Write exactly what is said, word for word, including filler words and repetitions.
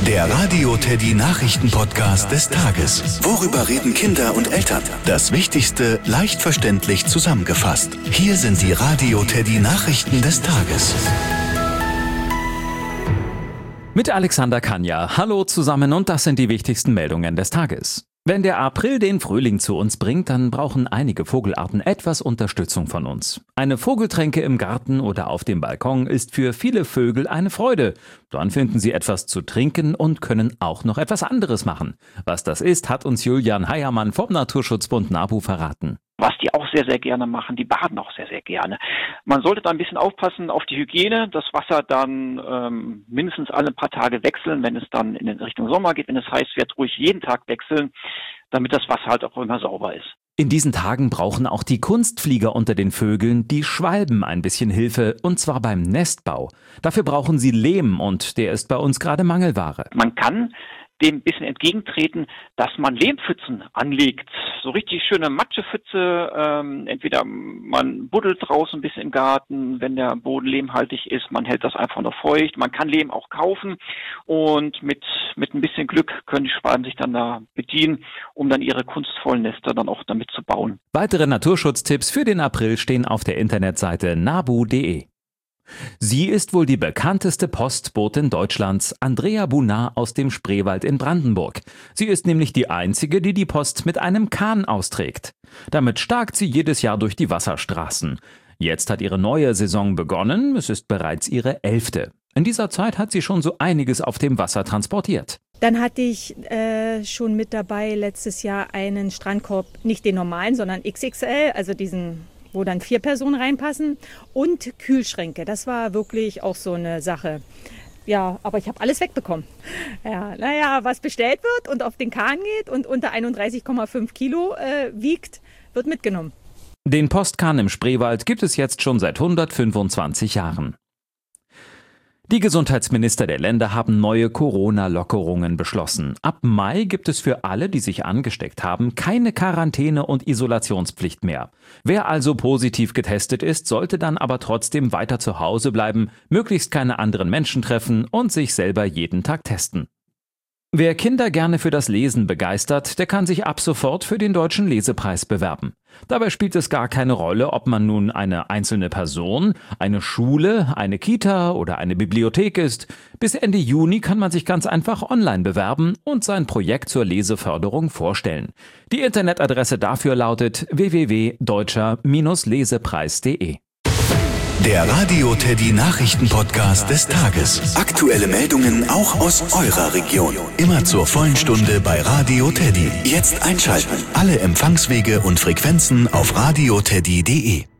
Der Radio Teddy Nachrichten-Podcast des Tages. Worüber reden Kinder und Eltern? Das Wichtigste leicht verständlich zusammengefasst. Hier sind die Radio Teddy Nachrichten des Tages. Mit Alexander Kanja. Hallo zusammen und das sind die wichtigsten Meldungen des Tages. Wenn der April den Frühling zu uns bringt, dann brauchen einige Vogelarten etwas Unterstützung von uns. Eine Vogeltränke im Garten oder auf dem Balkon ist für viele Vögel eine Freude. Dann finden sie etwas zu trinken und können auch noch etwas anderes machen. Was das ist, hat uns Julian Heiermann vom Naturschutzbund NABU verraten. Was die auch sehr, sehr gerne machen, die baden auch sehr, sehr gerne. Man sollte da ein bisschen aufpassen auf die Hygiene, das Wasser dann ähm, mindestens alle paar Tage wechseln, wenn es dann in Richtung Sommer geht, wenn es heiß wird, ruhig jeden Tag wechseln, damit das Wasser halt auch immer sauber ist. In diesen Tagen brauchen auch die Kunstflieger unter den Vögeln, die Schwalben, ein bisschen Hilfe, und zwar beim Nestbau. Dafür brauchen sie Lehm und der ist bei uns gerade Mangelware. Man kann dem ein bisschen entgegentreten, dass man Lehmpfützen anlegt. So richtig schöne Matschepfütze, ähm, entweder man buddelt draußen ein bisschen im Garten, wenn der Boden lehmhaltig ist, man hält das einfach noch feucht. Man kann Lehm auch kaufen und mit mit ein bisschen Glück können die Schwalben sich dann da bedienen, um dann ihre kunstvollen Nester dann auch damit zu bauen. Weitere Naturschutztipps für den April stehen auf der Internetseite nabu punkt de. Sie ist wohl die bekannteste Postbotin Deutschlands, Andrea Bunar aus dem Spreewald in Brandenburg. Sie ist nämlich die einzige, die die Post mit einem Kahn austrägt. Damit starkt sie jedes Jahr durch die Wasserstraßen. Jetzt hat ihre neue Saison begonnen, es ist bereits ihre elfte. In dieser Zeit hat sie schon so einiges auf dem Wasser transportiert. Dann hatte ich äh, schon mit dabei letztes Jahr einen Strandkorb, nicht den normalen, sondern X X L, also diesen, wo dann vier Personen reinpassen, und Kühlschränke. Das war wirklich auch so eine Sache. Ja, aber ich habe alles wegbekommen. Ja, naja, was bestellt wird und auf den Kahn geht und unter einunddreißig Komma fünf Kilo äh, wiegt, wird mitgenommen. Den Postkahn im Spreewald gibt es jetzt schon seit hundertfünfundzwanzig Jahren. Die Gesundheitsminister der Länder haben neue Corona-Lockerungen beschlossen. Ab Mai gibt es für alle, die sich angesteckt haben, keine Quarantäne- und Isolationspflicht mehr. Wer also positiv getestet ist, sollte dann aber trotzdem weiter zu Hause bleiben, möglichst keine anderen Menschen treffen und sich selber jeden Tag testen. Wer Kinder gerne für das Lesen begeistert, der kann sich ab sofort für den Deutschen Lesepreis bewerben. Dabei spielt es gar keine Rolle, ob man nun eine einzelne Person, eine Schule, eine Kita oder eine Bibliothek ist. Bis Ende Juni kann man sich ganz einfach online bewerben und sein Projekt zur Leseförderung vorstellen. Die Internetadresse dafür lautet w w w punkt deutscher lesepreis punkt de. Der Radio Teddy Nachrichten-Podcast des Tages. Aktuelle Meldungen auch aus eurer Region. Immer zur vollen Stunde bei Radio Teddy. Jetzt einschalten. Alle Empfangswege und Frequenzen auf radio teddy punkt de.